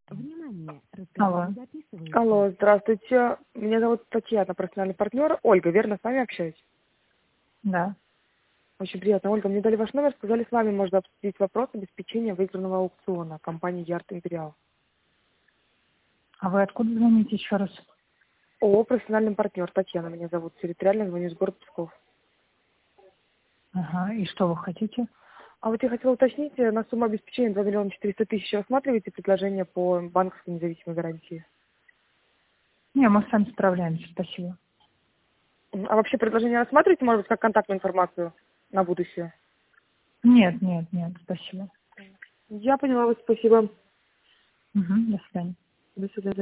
Внимание, Алло. разговор записывается. Алло, здравствуйте. Меня зовут Татьяна, профессиональный партнер. Ольга, верно, с вами общаюсь? Да. Очень приятно. Ольга, мне дали ваш номер, сказали, с вами можно обсудить вопрос обеспечения выигранного аукциона компании Ярд Империал. А вы откуда звоните еще раз? ООО «Профессиональный партнер». Татьяна меня зовут. Территориально звоню из города Псков. Ага, и что вы хотите? А вот я хотела уточнить, на сумму обеспечения 2 миллиона 400 тысяч рассматриваете предложение по банковской независимой гарантии? Не, мы сами справляемся, спасибо. А вообще предложение рассматриваете, может быть, как контактную информацию на будущее? Нет, спасибо. Я поняла вас, спасибо. Угу, до свидания. До свидания.